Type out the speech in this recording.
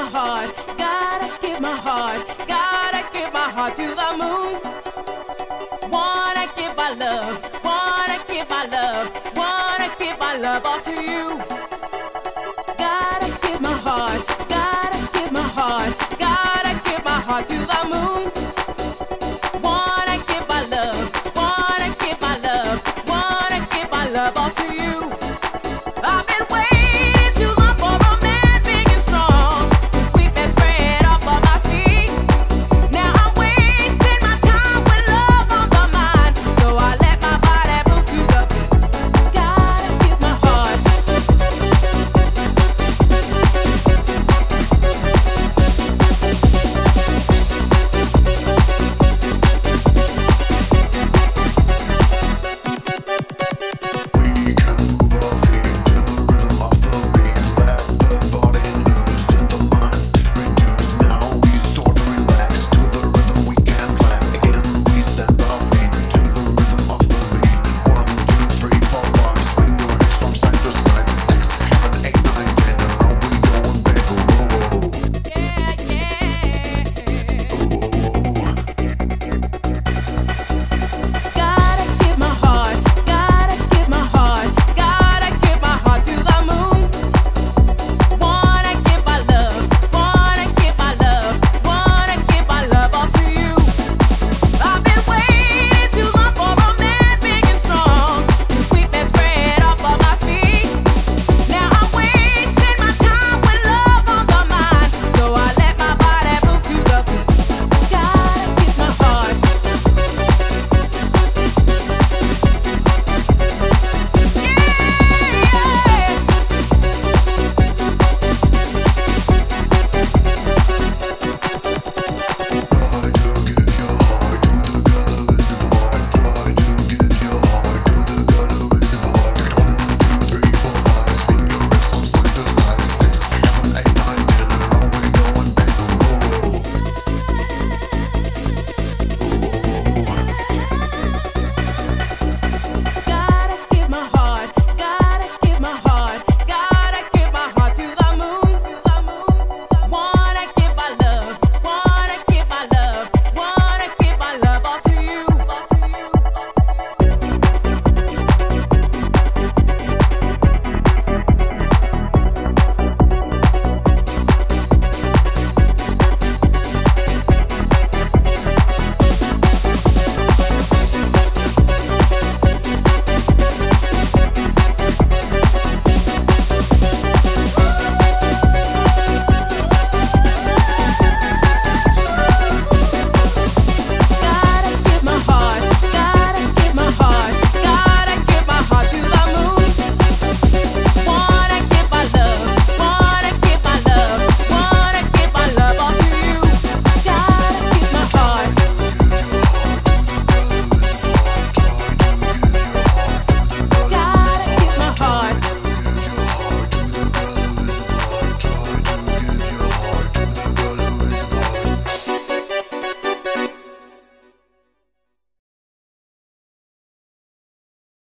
heart, gotta give my heart, gotta give my heart to the moon. Wanna give my love, wanna give my love, wanna give my love all to you. Gotta give my heart, gotta give my heart, gotta give my heart to the moon.